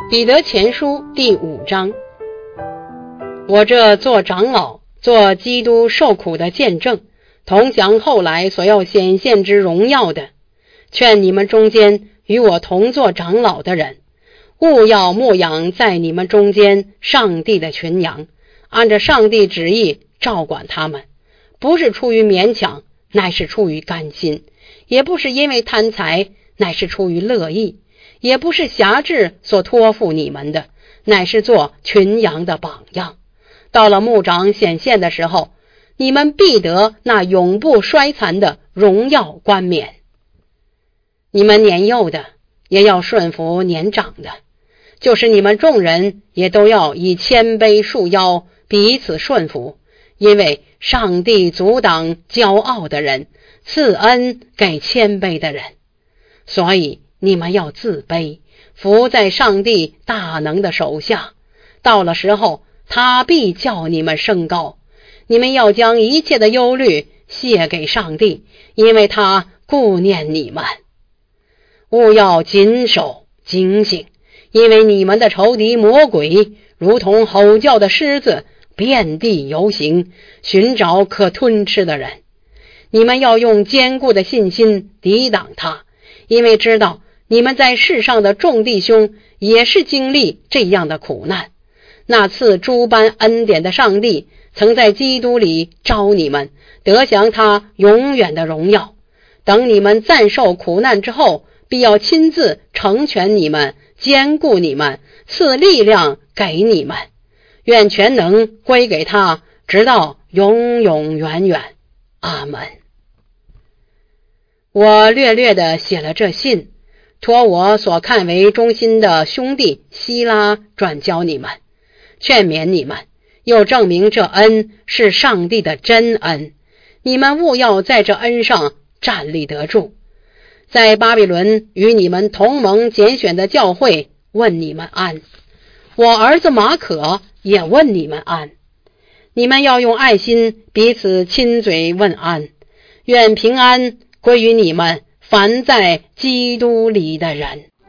彼得前书第5章。我这做长老，做基督受苦的见证，同享后来所要显现之荣耀的，劝你们中间与我同做长老的人，务要牧养在你们中间上帝的群羊，按着上帝旨意照管他们，不是出于勉强，乃是出于甘心；也不是因为贪财，乃是出于乐意；也不是辖制所托付你们的，乃是做群羊的榜样。到了牧长显现的时候，你们必得那永不衰残的荣耀冠冕。你们年幼的也要顺服年长的，就是你们众人也都要以谦卑束腰，彼此顺服，因为上帝阻挡骄傲的人，赐恩给谦卑的人。所以你们要自卑，服在上帝大能的手下，到了时候，他必叫你们升高。你们要将一切的忧虑卸给上帝，因为他顾念你们。务要谨守警醒，因为你们的仇敌魔鬼如同吼叫的狮子，遍地游行，寻找可吞吃的人。你们要用坚固的信心抵挡他，因为知道你们在世上的众弟兄也是经历这样的苦难。那赐诸般恩典的上帝曾在基督里召你们，得享他永远的荣耀。等你们暂受苦难之后，必要亲自成全你们，坚固你们，赐力量给你们。愿全能归给他，直到永永远远。阿们。我略略地写了这信，托我所看为忠心的兄弟希拉转交你们，劝勉你们，又证明这恩是上帝的真恩。你们务要在这恩上站立得住。在巴比伦与你们同盟拣选的教会问你们安。我儿子马可也问你们安。你们要用爱心彼此亲嘴问安。愿平安归于你们凡在基督里的人。